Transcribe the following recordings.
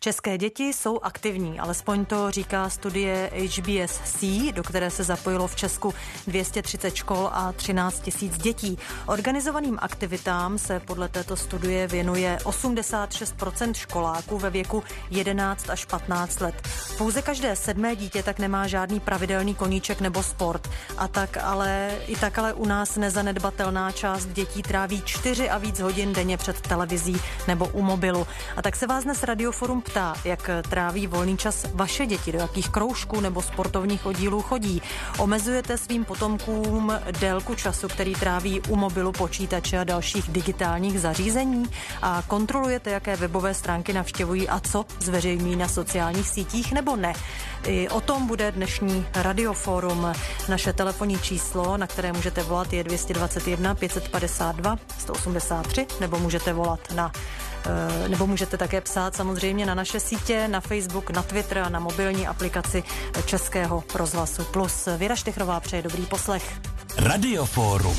České děti jsou aktivní, alespoň to říká studie HBSC, do které se zapojilo v Česku 230 škol a 13 000 dětí. Organizovaným aktivitám se podle této studie věnuje 86% školáků ve věku 11 až 15 let. Pouze každé 7. dítě tak nemá žádný pravidelný koníček nebo sport. A tak ale u nás nezanedbatelná část dětí tráví 4 a víc hodin denně před televizí nebo u mobilu. A tak se vás dnes Radioforum ptá, jak tráví volný čas vaše děti, do jakých kroužků nebo sportovních oddílů chodí. Omezujete svým potomkům délku času, který tráví u mobilu, počítače a dalších digitálních zařízení? A kontrolujete, jaké webové stránky navštěvují a co zveřejňují na sociálních sítích nebo ne? I o tom bude dnešní Radioforum. Naše telefonní číslo, na které můžete volat, je 221 552 183, nebo můžete volat nebo můžete také psát samozřejmě na naše sítě, na Facebook, na Twitter a na mobilní aplikaci Českého rozhlasu Plus. Věra Štechrová přeje dobrý poslech. Radioforum.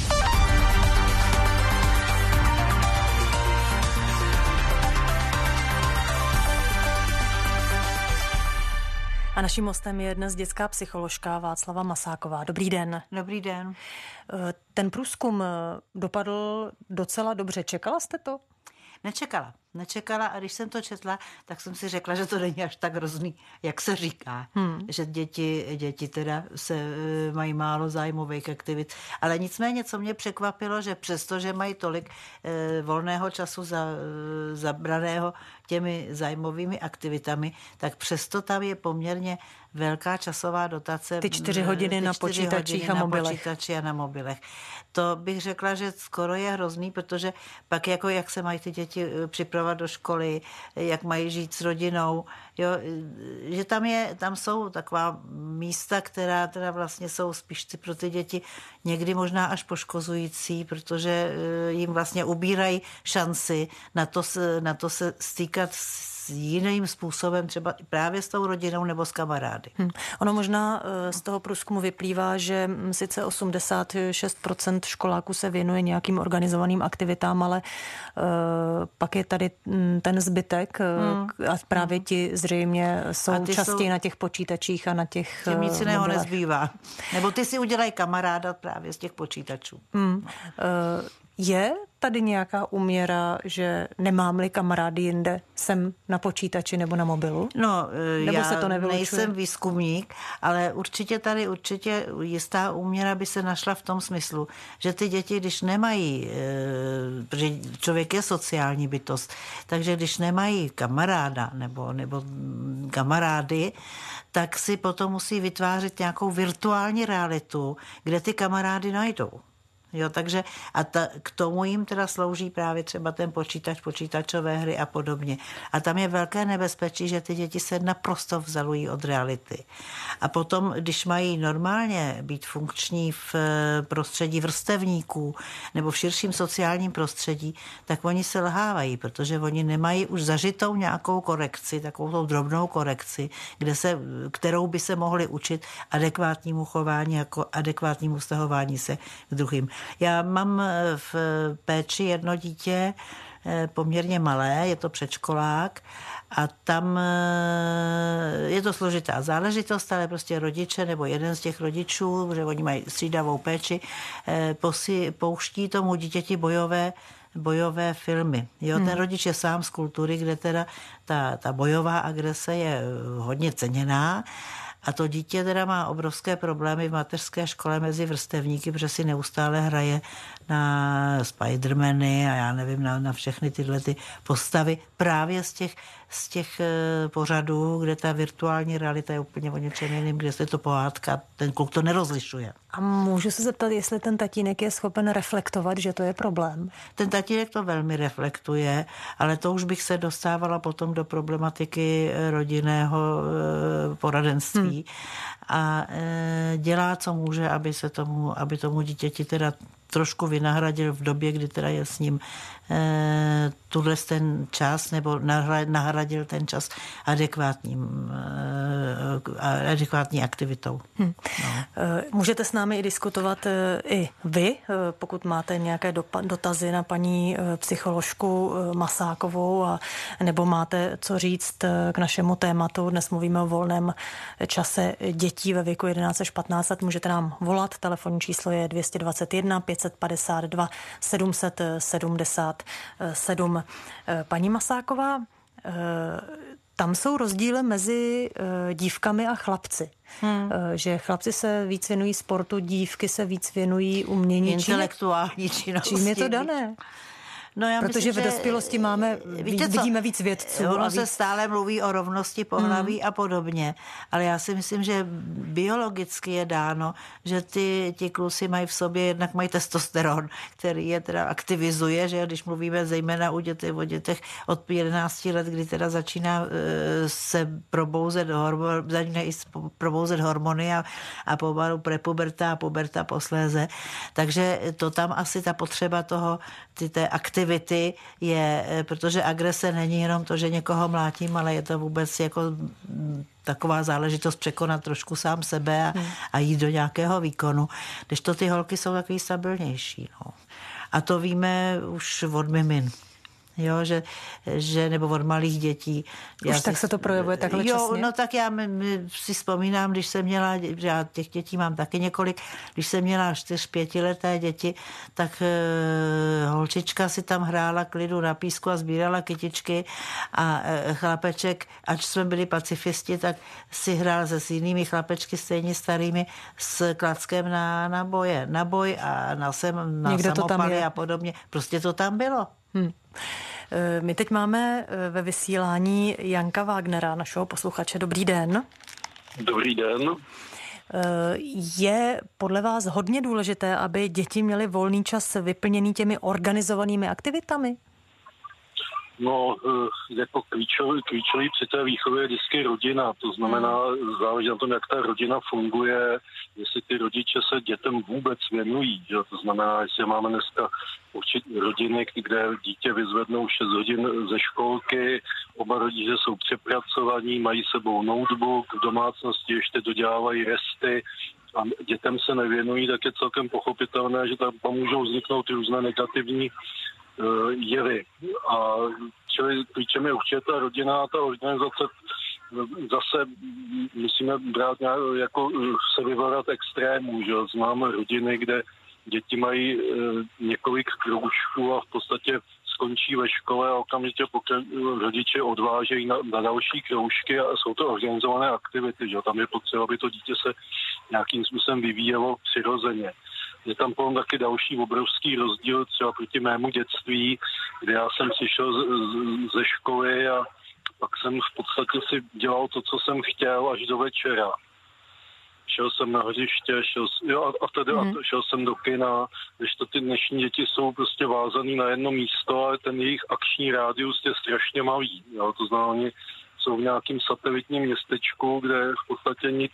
A naším hostem je dnes dětská psycholožka Václava Masáková. Dobrý den. Dobrý den. Ten průzkum dopadl docela dobře. Čekala jste to? Nečekala a když jsem to četla, tak jsem si řekla, že to není až tak hrozný, jak se říká. Že děti teda mají málo zájmových aktivit. Ale nicméně, co mě překvapilo, že přesto, že mají tolik volného času zabraného těmi zájmovými aktivitami, tak přesto tam je poměrně velká časová dotace. Ty 4 hodiny na počítačích a mobilech. Počítači a na mobilech. To bych řekla, že skoro je hrozný, protože pak jak se mají ty děti připravovat do školy, jak mají žít s rodinou, jo, že tam jsou taková místa, která teda vlastně jsou spíš pro ty děti někdy možná až poškozující, protože jim vlastně ubírají šanci na to se stýkat s jiným způsobem, třeba právě s tou rodinou nebo s kamarády. Ono možná z toho průzkumu vyplývá, že sice 86% školáků se věnuje nějakým organizovaným aktivitám, ale pak je tady ten zbytek a právě ti zřejmě jsou častěji na těch počítačích a na těch těm nic jiného mobilech. nezbývá. Nebo ty si udělají kamaráda právě z těch počítačů. Je tady nějaká úměra, že nemám-li kamarády jinde, jsem na počítači nebo na mobilu? No, nebo já se to nevylučuje? Nejsem výzkumník, ale určitě jistá úměra by se našla v tom smyslu, že ty děti, když nemají, protože člověk je sociální bytost, takže když nemají kamaráda nebo kamarády, tak si potom musí vytvářet nějakou virtuální realitu, kde ty kamarády najdou. Jo, takže k tomu jim teda slouží právě třeba ten počítač, počítačové hry a podobně. A tam je velké nebezpečí, že ty děti se naprosto vzdalují od reality. A potom, když mají normálně být funkční v prostředí vrstevníků nebo v širším sociálním prostředí, tak oni se lhávají, protože oni nemají už zažitou nějakou korekci, takovou drobnou korekci, kterou by se mohli učit adekvátnímu chování, jako adekvátnímu vztahování se k druhým. Já mám v péči jedno dítě poměrně malé, je to předškolák a tam je to složitá záležitost, ale prostě rodiče nebo jeden z těch rodičů, že oni mají střídavou péči, pouští tomu dítěti bojové filmy. Jo, ten rodič je sám z kultury, kde teda ta bojová agrese je hodně ceněná. A to dítě teda má obrovské problémy v mateřské škole mezi vrstevníky, protože si neustále hraje na Spidermany a já nevím, na všechny tyhle ty postavy právě z těch pořadů, kde ta virtuální realita je úplně o něčem jiným, kde se to pohádka, ten kluk to nerozlišuje. A můžu se zeptat, jestli ten tatínek je schopen reflektovat, že to je problém? Ten tatínek to velmi reflektuje, ale to už bych se dostávala potom do problematiky rodinného poradenství a dělá, co může, aby tomu dítěti teda trošku vynahradil v době, kdy teda je s ním ten čas nebo nahradil ten čas adekvátním adekvátní aktivitou. No. Můžete s námi i diskutovat i vy, pokud máte nějaké dotazy na paní psycholožku Masákovou nebo máte co říct k našemu tématu. Dnes mluvíme o volném čase dětí ve věku 11 až 15 let. Můžete nám volat. Telefonní číslo je 221 552 777. Paní Masáková, tam jsou rozdíly mezi dívkami a chlapci. Že chlapci se víc věnují sportu, dívky se víc věnují umění. Intelektuální činnosti. Čím je to dané? No já protože myslím, v dospělosti vidíme víc vědců. Ono se stále mluví o rovnosti pohlaví a podobně, ale já si myslím, že biologicky je dáno, že ti kluci mají v sobě, jednak mají testosteron, který je teda aktivizuje, že když mluvíme zejména o dětech od 11 let, kdy teda začíná se probouzet hormony a pomalu prepuberta a puberta posléze. Takže to tam asi ta potřeba té aktivity je, protože agrese není jenom to, že někoho mlátím, ale je to vůbec jako taková záležitost překonat trošku sám sebe a jít do nějakého výkonu. Když to ty holky jsou takový stabilnější. No. A to víme už od mimin. Jo, že nebo od malých dětí. Tak se to projevuje takhle časně? No tak já si vzpomínám, když jsem měla, já těch dětí mám taky několik, když jsem měla 4-5leté děti, tak holčička si tam hrála klidu na písku a sbírala kytičky a chlapeček, ač jsme byli pacifisti, tak si hrál se s jinými chlapečky stejně starými s klackem na boj a na samopaly a podobně. Prostě to tam bylo. My teď máme ve vysílání Janka Wagnera, našeho posluchače. Dobrý den. Dobrý den. Je podle vás hodně důležité, aby děti měly volný čas vyplněný těmi organizovanými aktivitami? No, jako klíčový při té výchově je vždycky rodina. To znamená, záleží na tom, jak ta rodina funguje, jestli ty rodiče se dětem vůbec věnují. Že? To znamená, jestli máme dneska rodiny, kde dítě vyzvednou 6 hodin ze školky, oba rodiče jsou přepracovaní, mají sebou notebook, v domácnosti ještě dodělávají resty a dětem se nevěnují, tak je celkem pochopitelné, že tam můžou vzniknout různé negativní jevy. A čili klíčem je určitě ta rodina a ta organizace. Zase musíme brát jako se vyvarat extrémů, že známe rodiny, kde děti mají několik kroužků a v podstatě skončí ve škole a okamžitě rodiče odvážejí na další kroužky a jsou to organizované aktivity, že tam je potřeba, aby to dítě se nějakým způsobem vyvíjelo přirozeně. Je tam potom taky další obrovský rozdíl třeba proti mému dětství, kde já jsem přišel ze školy a pak jsem v podstatě si dělal to, co jsem chtěl až do večera. Šel jsem na hřiště, šel jsem do kina, když to ty dnešní děti jsou prostě vázaný na jedno místo, ale ten jejich akční rádius je strašně malý. Jo? To znamená, oni jsou v nějakém satelitním městečku, kde v podstatě nic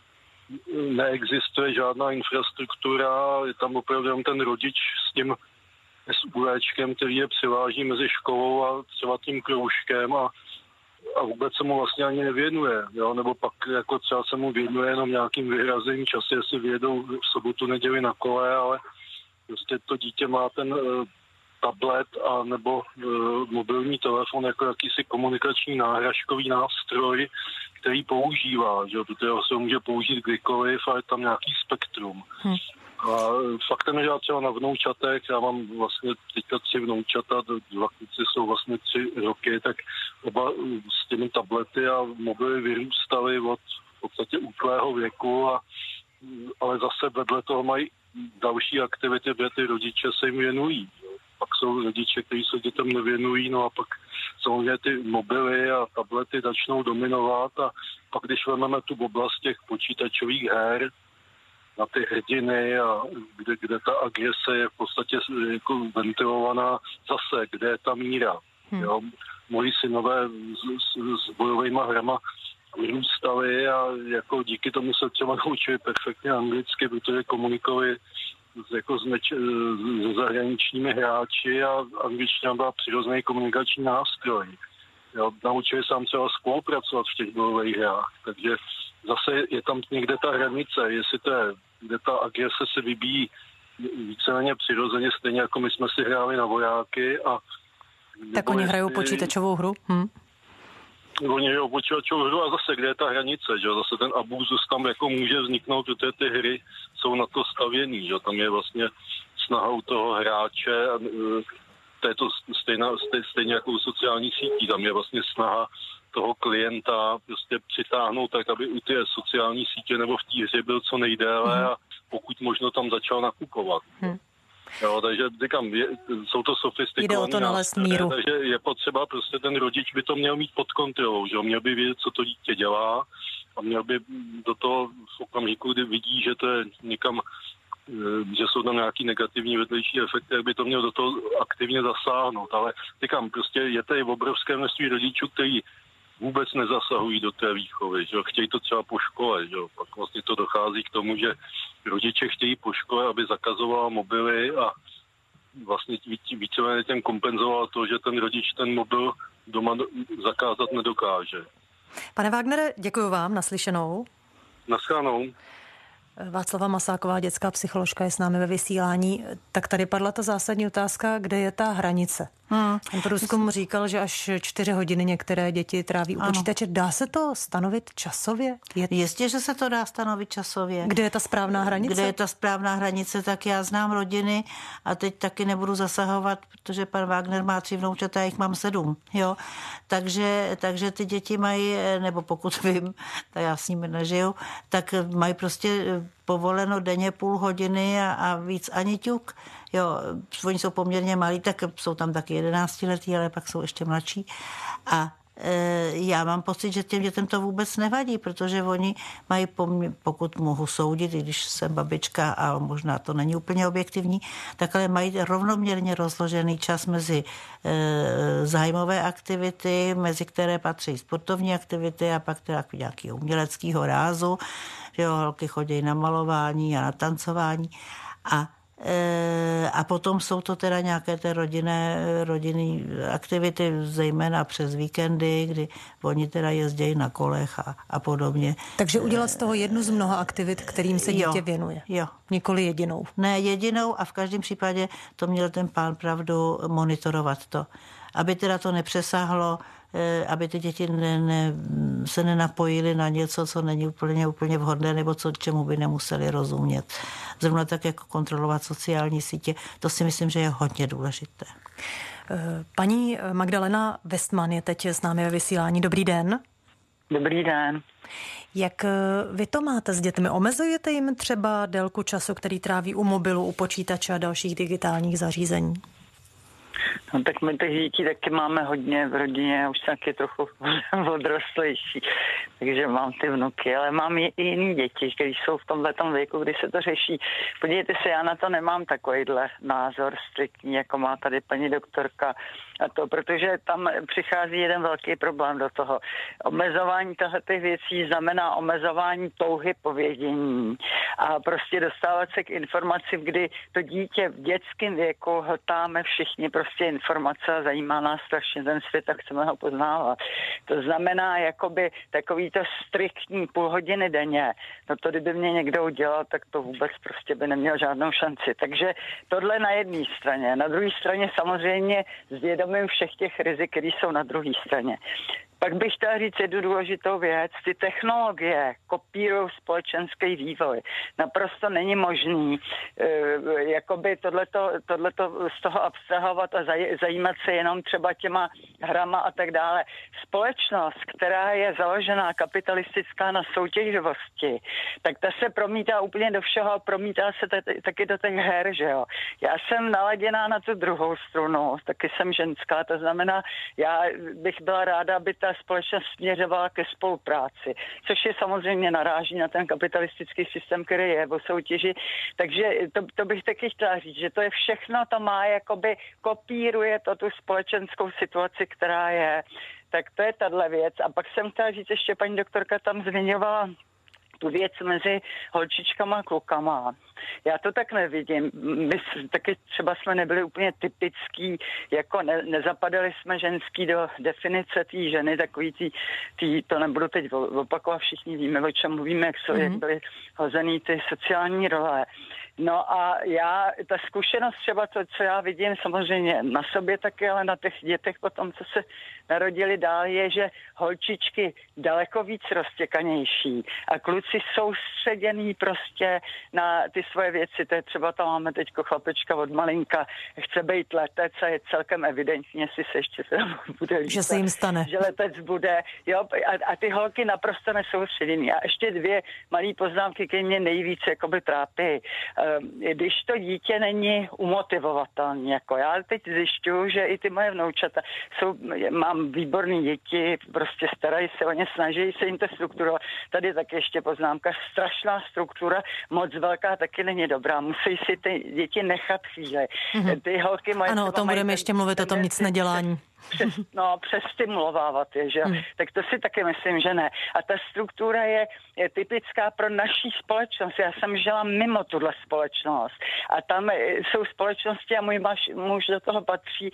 neexistuje, žádná infrastruktura, je tam opravdu ten rodič s tím SUVčkem, který je přiváží mezi školou a třeba tím kroužkem a vůbec se mu vlastně ani nevěnuje, jo? Nebo pak jako třeba se mu věnuje jenom nějakým vyhrazeným časem, jestli vyjedou v sobotu, neděli na kole, ale prostě to dítě má ten tablet a nebo mobilní telefon jako jakýsi komunikační náhražkový nástroj, který používá, že? Protože se ho může použít kdykoliv a je tam nějaký spektrum. A faktem je, že já třeba na vnoučatech, já mám vlastně teďka 3 vnoučata, 2 kluci jsou vlastně 3 roky, tak oba s těmi tablety a mobily vyrůstaly od v podstatě útlého věku, ale zase vedle toho mají další aktivity, kde ty rodiče se jim věnují. Pak jsou rodiče, kteří se dětem nevěnují, no a pak samozřejmě ty mobily a tablety začnou dominovat a pak když vezmeme tu oblast těch počítačových her, na ty hrdiny a kde ta agrese je v podstatě jako ventilovaná zase, kde je ta míra. Jo? Moji synové s bojovými hrama vyrůstali a jako díky tomu se třeba naučili perfektně anglicky, protože komunikovali jako s zahraničními hráči a angličtina byla přirozený komunikační nástroj. Jo, naučili se tam třeba spolupracovat v těch bojových hrách, takže zase je tam někde ta hranice, jestli kde ta agrese se vybíjí víceméně přirozeně, stejně jako my jsme si hráli na vojáky. Tak oni hrajou počítačovou hru? Oni hrajou počítačovou hru a zase kde je ta hranice, že zase ten abúzus tam jako může vzniknout, protože ty hry jsou na to stavěný, že tam je vlastně snaha u toho hráče, to je to stejně jako u sociálních sítí, tam je vlastně snaha toho klienta prostě přitáhnout tak, aby u té sociální sítě nebo v té hře byl co nejdéle a pokud možno tam začal nakupovat. Jo, takže říkám, jsou to sofistikované. Jde o to nalézt míru. Takže je potřeba prostě ten rodič by to měl mít pod kontrolou, že měl by vědět, co to dítě dělá a měl by do toho v okamžiku, kdy vidí, že to je někam, že jsou tam nějaký negativní vedlejší efekty, jak by to měl do toho aktivně zasáhnout. Ale říkám, prostě je tady obrovské množství rodičů, kteří vůbec nezasahují do té výchovy, že chtějí to třeba po škole, že pak vlastně to dochází k tomu, že rodiče chtějí po škole, aby zakazovala mobily a vlastně víceméně těm kompenzoval to, že ten rodič ten mobil doma zakázat nedokáže. Pane Wagnere, děkuji vám, naslyšenou. Naschledanou. Václava Masáková, dětská psycholožka, je s námi ve vysílání. Tak tady padla ta zásadní otázka, kde je ta hranice. Ten průzkum říkal, že až 4 hodiny některé děti tráví u počítače. Dá se to stanovit časově? Jistě, že se to dá stanovit časově. Kde je ta správná hranice? Kde je ta správná hranice, tak já znám rodiny a teď taky nebudu zasahovat, protože pan Wagner má 3 vnoučata, já jich mám 7. Jo? Takže ty děti mají, nebo pokud vím, tak já s nimi nežiju, tak mají prostě povoleno denně půl hodiny a víc ani ťuk. Jo, oni jsou poměrně malí, tak jsou tam taky 11letí, ale pak jsou ještě mladší. A já mám pocit, že těm dětem to vůbec nevadí, protože oni mají, pokud mohu soudit, i když jsem babička a možná to není úplně objektivní, tak ale mají rovnoměrně rozložený čas mezi zájmové aktivity, mezi které patří sportovní aktivity a pak teda nějakého uměleckého rázu, že jo, holky chodí na malování a na tancování a potom jsou to teda nějaké ty rodinné aktivity, zejména přes víkendy, kdy oni teda jezdí na kolech a podobně. Takže udělat z toho jednu z mnoha aktivit, kterým se dítě věnuje. Jo. Nikoli jedinou. Ne jedinou a v každém případě to měl ten pán pravdu monitorovat to. Aby teda to nepřesáhlo, aby ty děti se nenapojily na něco, co není úplně vhodné, nebo čemu by nemuseli rozumět. Zrovna tak jako kontrolovat sociální sítě, to si myslím, že je hodně důležité. Paní Magdalena Westman je teď s námi ve vysílání. Dobrý den. Dobrý den. Jak vy to máte s dětmi? Omezujete jim třeba délku času, který tráví u mobilu, u počítače a dalších digitálních zařízení? No tak my těch dětí taky máme hodně v rodině, už jsem taky trochu odrostlejší, takže mám ty vnuky, ale mám i jiný děti, kteří jsou v tomhletom věku, kdy se to řeší. Podívejte se, já na to nemám takovýhle názor striktní, jako má tady paní doktorka, a to, protože tam přichází jeden velký problém do toho. Omezování těchto věcí znamená omezování touhy po vědění a prostě dostávat se k informaci, kdy to dítě v dětském věku hltáme všichni prostě informace a zajímá nás strašně ten svět a chceme ho poznávat. To znamená jakoby takovýto striktní půl hodiny denně. No to, kdyby mě někdo udělal, tak to vůbec prostě by neměl žádnou šanci. Takže tohle na jedné straně. Na druhé straně samozřejmě s vědomím všech těch rizik, které jsou na druhé straně. Pak bych chtěla říct jednu důležitou věc. Ty technologie kopírují společenský vývoj. Naprosto není možný jakoby tohleto z toho abstrahovat a zajímat se jenom třeba těma hrama a tak dále. Společnost, která je založená kapitalistická na soutěživosti, tak ta se promítá úplně do všeho, promítá se taky do těch her, že jo. Já jsem naladěná na tu druhou strunu, taky jsem ženská, to znamená, já bych byla ráda, aby ta společnost směřovala ke spolupráci, což je samozřejmě naráží na ten kapitalistický systém, který je o soutěži. Takže to bych taky chtěla říct, že to je všechno, to má jakoby kopíruje to tu společenskou situaci, která je. Tak to je tahle věc. A pak jsem chtěla říct, ještě paní doktorka tam zmiňovala tu věc mezi holčičkama a klukama. Já to tak nevidím. My taky třeba jsme nebyli úplně typický, jako nezapadali jsme ženský do definice té ženy, takový to nebudu teď opakovat, všichni víme, o čem mluvíme, jak byly hozený ty sociální role. No a ta zkušenost třeba to, co já vidím samozřejmě na sobě taky, ale na těch dětech potom, co se narodili dál, je, že holčičky daleko víc roztěkanější a kluci soustředěný prostě na ty svoje věci. To je třeba tam máme teďko chlapečka od malinka, chce být letec a je celkem evidentně, jestli se ještě bude lítat, že se jim stane. Že letec bude. Jo, a ty holky naprosto nesoustředěný. A ještě 2 malé poznámky, které mě nejvíc jakoby trápí. Když to dítě není umotivovatelné, jako já teď zjišťuju, že i ty moje vnoučata mám výborný děti, prostě starají se o ně, snaží se jim to strukturovat. Tady tak ještě poznámka, strašná struktura, moc velká taky není dobrá. Musí si ty děti nechat chvíli. Ty holky moje... Ano, o tom budeme ještě mluvit, o tom nic nedělání. Přestimulovávat je, že? Tak to si taky myslím, že ne. A ta struktura je typická pro naší společnost. Já jsem žila mimo tuhle společnost. A tam jsou společnosti a můj muž do toho patří,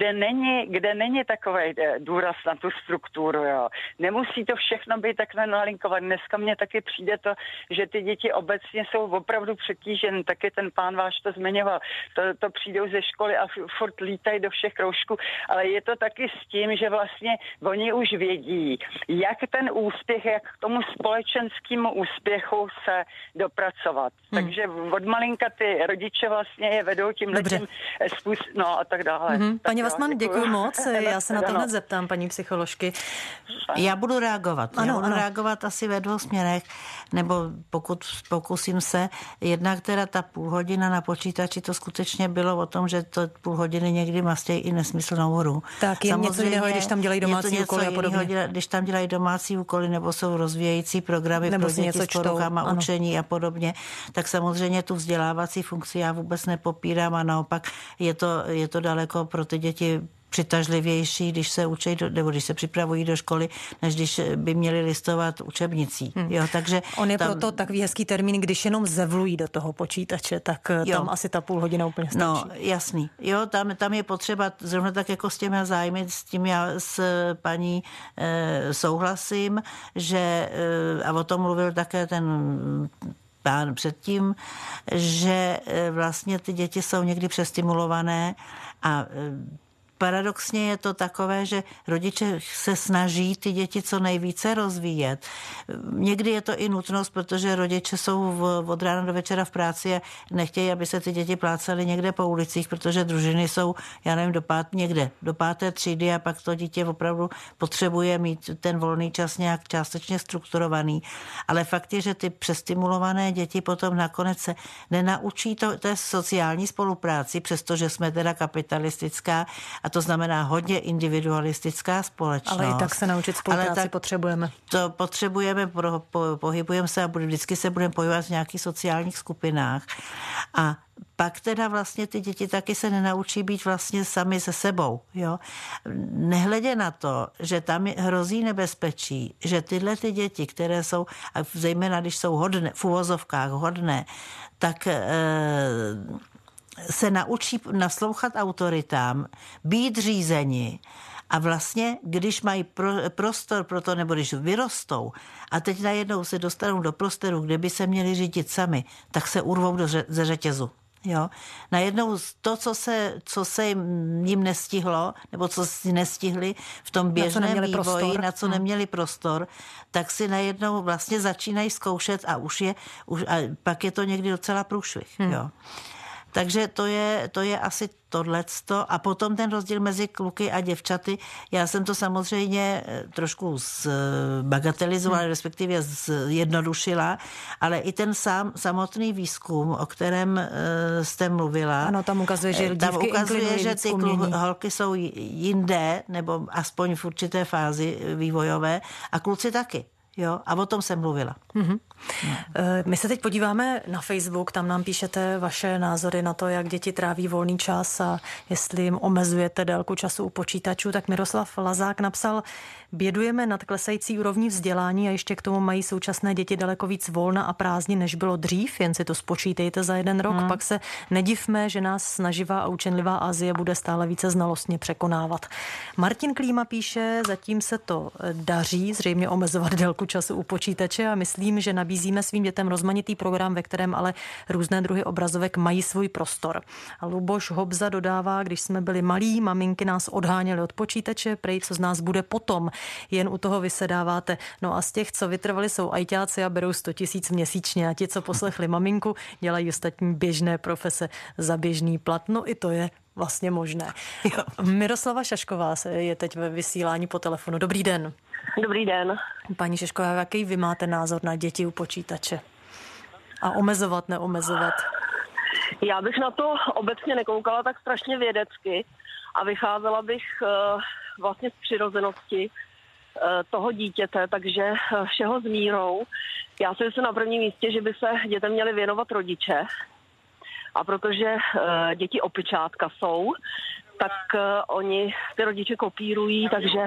kde není takový důraz na tu strukturu, jo. Nemusí to všechno být tak nalinkovat. Dneska mně taky přijde to, že ty děti obecně jsou opravdu přetížen. Taky ten pán váš to zmiňoval. To přijdou ze školy a furt lítají do všech kroužků, ale je to taky s tím, že vlastně oni už vědí, jak ten úspěch, jak k tomu společenskému úspěchu se dopracovat. Takže od malinka ty rodiče vlastně je vedou tímhletím způsobem, no a tak dále. Paní Wassmann, děkuji moc. Já se na to hned zeptám, paní psycholožky. Já budu reagovat. Reagovat asi ve 2 směrech, nebo pokud pokusím se, jednak teda ta půl hodina na počítači, to skutečně bylo o tom, že to půl hodiny někdy mastějí i nesmyslnou hru. Tak je něco jiného, když tam dělají domácí úkoly a podobně. Když tam dělají domácí úkoly nebo jsou rozvíjející programy nebo pro děti s poruchama učení a podobně, tak samozřejmě tu vzdělávací funkci já vůbec nepopírám a naopak je to daleko pro ty děti přitažlivější, když se učí nebo když se připravují do školy, než když by měli listovat učebnicí. Jo, takže on je proto takový hezký termín, když jenom zevlují do toho počítače, tak tam asi ta půl hodina úplně stačí. No, jasný. Jo, tam je potřeba, zrovna tak jako s těmi zájmy, s tím já s paní souhlasím, že, a o tom mluvil také ten pán předtím, že vlastně ty děti jsou někdy přestimulované a paradoxně je to takové, že rodiče se snaží ty děti co nejvíce rozvíjet. Někdy je to i nutnost, protože rodiče jsou od rána do večera v práci a nechtějí, aby se ty děti plácaly někde po ulicích, protože družiny jsou, já nevím, do 5. třídy a pak to dítě opravdu potřebuje mít ten volný čas nějak částečně strukturovaný. Ale fakt je, že ty přestimulované děti potom nakonec se nenaučí té sociální spolupráci, přestože jsme teda kapitalistická a to znamená hodně individualistická společnost. Ale i tak se naučit spolupráci potřebujeme. To potřebujeme, pohybujeme se a vždycky se budeme pohybovat v nějakých sociálních skupinách. A pak teda vlastně ty děti taky se nenaučí být vlastně sami se sebou. Jo? Nehledě na to, že tam hrozí nebezpečí, že tyhle ty děti, které jsou, a zejména když jsou hodné, v uvozovkách hodné, tak se naučí naslouchat autoritám, být řízeni a vlastně, když mají prostor pro to, nebo když vyrostou a teď najednou se dostanou do prostoru, kde by se měli řídit sami, tak se urvou ze řetězu. Jo? Najednou to, co se jim nestihlo, nebo co si nestihli v tom běžném vývoji, na co neměli prostor, tak si najednou vlastně začínají zkoušet a a pak je to někdy docela průšvih. Jo? Takže to je asi tohleto. A potom ten rozdíl mezi kluky a děvčaty. Já jsem to samozřejmě trošku zbagatelizovala, respektive zjednodušila, ale i ten samotný výzkum, o kterém jste mluvila. Ano, tam ukazuje, že ty holky jsou jinde, nebo aspoň v určité fázi vývojové, a kluci taky. Jo, a o tom jsem mluvila. Mm-hmm. My se teď podíváme na Facebook, tam nám píšete vaše názory na to, jak děti tráví volný čas a jestli jim omezujete délku času u počítačů, tak Miroslav Lazák napsal: bědujeme nad klesající úrovní vzdělání a ještě k tomu mají současné děti daleko víc volna a prázdnin, než bylo dřív, jen si to spočítejte za jeden rok, pak se nedivme, že nás snaživá a učenlivá Asie bude stále více znalostně překonávat. Martin Klíma píše: zatím se to daří zřejmě omezovat délku času u počítače a myslím, že nabízíme svým dětem rozmanitý program, ve kterém ale různé druhy obrazovek mají svůj prostor. A Luboš Hobza dodává: když jsme byli malí, maminky nás odháněly od počítače, prej co z nás bude potom, jen u toho vysedáváte. No a z těch, co vytrvali, jsou ajťáci a berou 100 000 měsíčně a ti, co poslechli maminku, dělají ostatní běžné profese za běžný plat. No i to je vlastně možné. Jo. Miroslava Šašková je teď ve vysílání po telefonu. Dobrý den. Dobrý den. Paní Šašková, jaký vy máte názor na děti u počítače? A omezovat, neomezovat? Já bych na to obecně nekoukala tak strašně vědecky a vycházela bych vlastně z přirozenosti toho dítěte, takže všeho s mírou. Já si myslím na prvním místě, že by se dětem měli věnovat rodiče. A protože děti opičátka jsou, tak oni ty rodiče kopírují, takže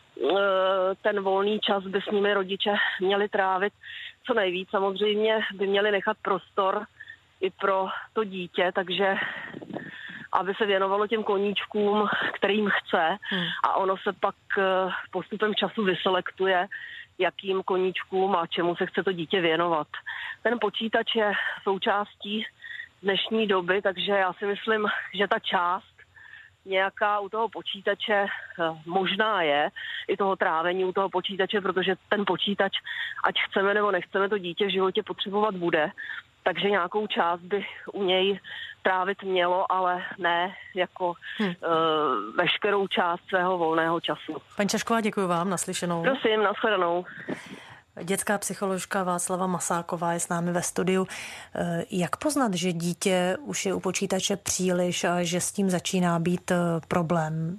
ten volný čas by s nimi rodiče měli trávit co nejvíc. Samozřejmě by měli nechat prostor i pro to dítě, takže aby se věnovalo těm koníčkům, kterým chce, a ono se pak postupem času vyselektuje, jakým koníčkům a čemu se chce to dítě věnovat. Ten počítač je součástí dnešní doby, takže já si myslím, že ta část nějaká u toho počítače možná je, i toho trávení u toho počítače, protože ten počítač, ať chceme nebo nechceme, to dítě v životě potřebovat bude. Takže nějakou část by u něj trávit mělo, ale ne jako veškerou část svého volného času. Paní Čašková, děkuji vám, naslyšenou. Prosím, nashledanou. Dětská psycholožka Václava Masáková je s námi ve studiu. Jak poznat, že dítě už je u počítače příliš a že s tím začíná být problém?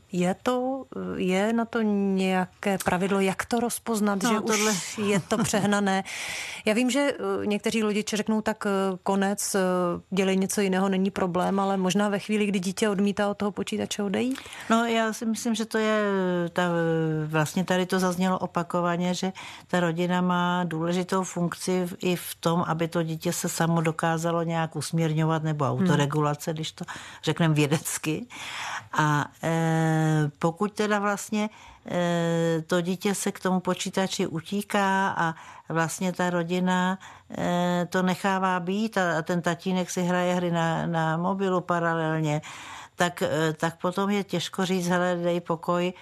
Je na to nějaké pravidlo, jak to rozpoznat, že už je to přehnané? Já vím, že někteří rodiče řeknou, tak konec, dělej něco jiného, není problém, ale možná ve chvíli, kdy dítě odmítá od toho počítače odejít? No, já si myslím, že to je, vlastně tady to zaznělo opakovaně, že ta rodina má důležitou funkci i v tom, aby to dítě se samo dokázalo nějak usměrňovat, nebo autoregulace, když to řekneme vědecky. A pokud teda vlastně to dítě se k tomu počítači utíká a vlastně ta rodina to nechává být a ten tatínek si hraje hry na mobilu paralelně, tak potom je těžko říct, hele, dej pokoj,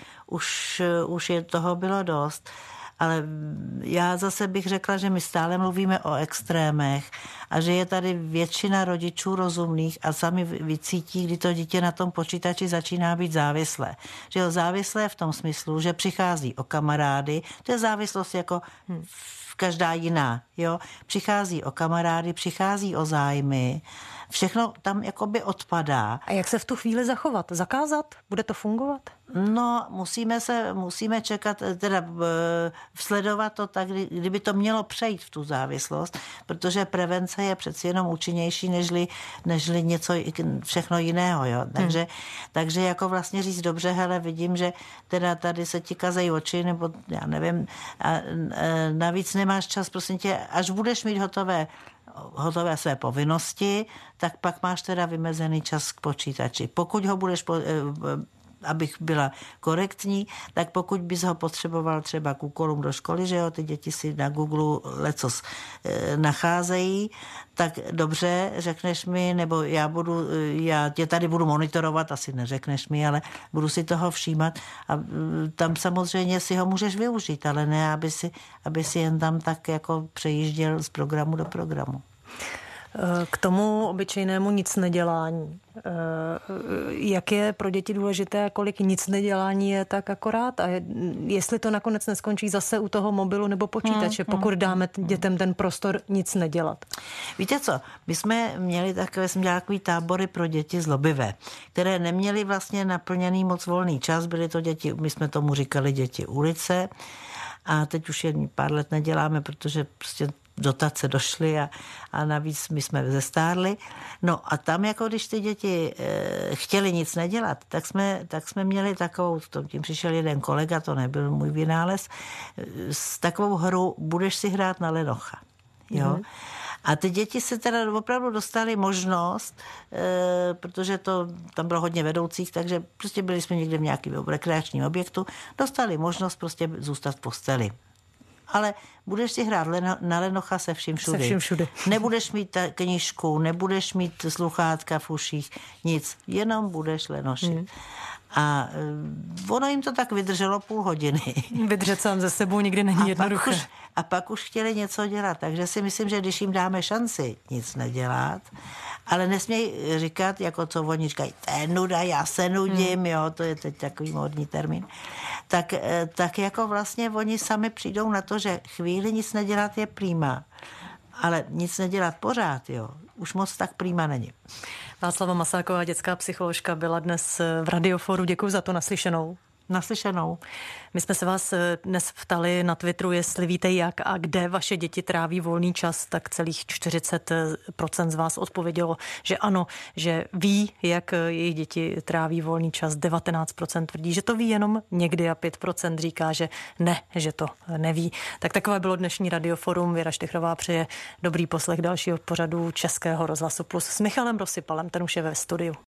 už je toho bylo dost. Ale já zase bych řekla, že my stále mluvíme o extrémech a že je tady většina rodičů rozumných a sami vycítí, kdy to dítě na tom počítači začíná být závislé. Že jo, závislé v tom smyslu, že přichází o kamarády, to je závislost jako každá jiná, jo. Přichází o kamarády, přichází o zájmy, všechno tam jakoby odpadá. A jak se v tu chvíli zachovat? Zakázat? Bude to fungovat? No, musíme čekat, teda sledovat to tak, kdyby to mělo přejít v tu závislost, protože prevence je přeci jenom účinnější, nežli něco všechno jiného, jo. Takže jako vlastně říct, dobře, hele, vidím, že teda tady se ti kazejí oči, nebo já nevím, a navíc nemáš čas, prosím tě, až budeš mít hotové své povinnosti, tak pak máš teda vymezený čas k počítači. Pokud ho budeš, abych byla korektní, tak pokud bys ho potřeboval třeba k úkolům do školy, že jo, ty děti si na Google lecos nacházejí, tak dobře, řekneš mi, nebo já tě tady budu monitorovat, asi neřekneš mi, ale budu si toho všímat a tam samozřejmě si ho můžeš využít, ale ne, aby si jen tam tak jako přejížděl z programu do programu. K tomu obyčejnému nic nedělání. Jak je pro děti důležité a kolik nic nedělání je tak akorát? A jestli to nakonec neskončí zase u toho mobilu nebo počítače, pokud dáme dětem ten prostor nic nedělat? Víte co? My jsme měli takový tábory pro děti zlobivé, které neměly vlastně naplněný moc volný čas. Byly to děti, my jsme tomu říkali děti ulice. a teď už je pár let neděláme, protože prostě dotace došly a navíc my jsme zestárli. No a tam jako když ty děti chtěli nic nedělat, tak jsme měli takovou, tím přišel jeden kolega, to nebyl můj vynález, s takovou hru budeš si hrát na lenocha. Jo? A ty děti se teda opravdu dostali možnost, protože tam bylo hodně vedoucích, takže prostě byli jsme někde v nějakém rekreačním objektu, dostali možnost prostě zůstat v posteli. Ale budeš si hrát na lenocha se vším všude. Nebudeš mít knížku, nebudeš mít sluchátka v uších, nic, jenom budeš lenošit. A ono jim to tak vydrželo půl hodiny. Vydržet sám ze sebou nikdy není jednoduché. A pak už chtěli něco dělat, takže si myslím, že když jim dáme šanci nic nedělat, ale nesmějí říkat, jako co oni říkají, to je nuda, já se nudím, jo, to je teď takový módní termín, tak jako vlastně oni sami přijdou na to, že chvíli nic nedělat je prýma, ale nic nedělat pořád, jo, už moc tak prýma není. Václava Masáková, dětská psycholožka, byla dnes v Radioforu. Děkuji za to, naslyšenou. Naslyšenou. My jsme se vás dnes ptali na Twitteru, jestli víte, jak a kde vaše děti tráví volný čas, tak celých 40% z vás odpovědělo, že ano, že ví, jak jejich děti tráví volný čas. 19% tvrdí, že to ví jenom někdy a 5% říká, že ne, že to neví. Tak takové bylo dnešní Radioforum. Věra Štechrová přeje dobrý poslech dalšího pořadu Českého rozhlasu Plus s Michalem Rosypalem, ten už je ve studiu.